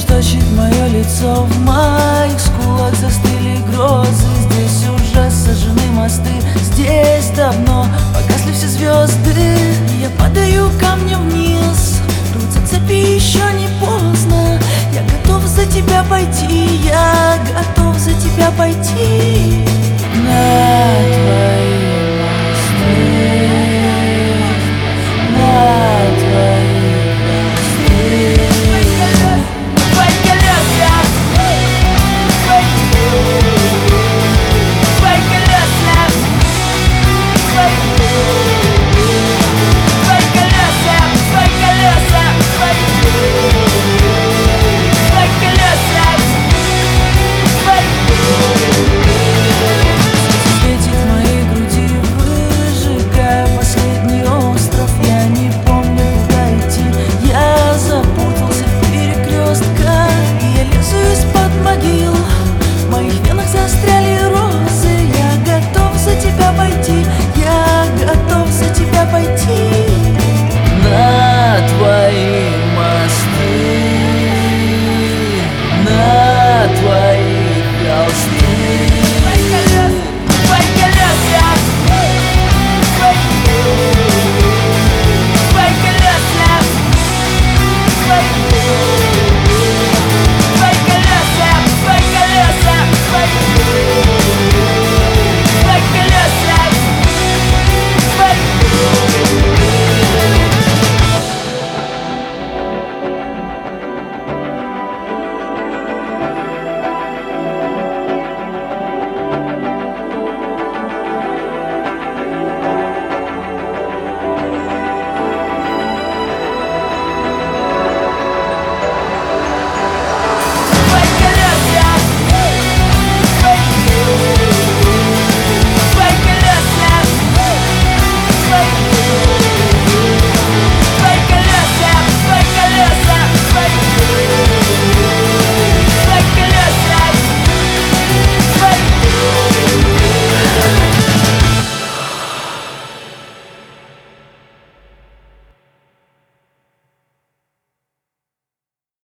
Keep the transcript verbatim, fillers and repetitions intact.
точит мое лицо. В моих скулах застыли грозы. Здесь уже сожжены мосты. Здесь давно погасли все звезды. Я падаю камнем вниз. Рвутся цепи, еще не поздно. Я готов за тебя пойти. Я готов за тебя пойти. На твоей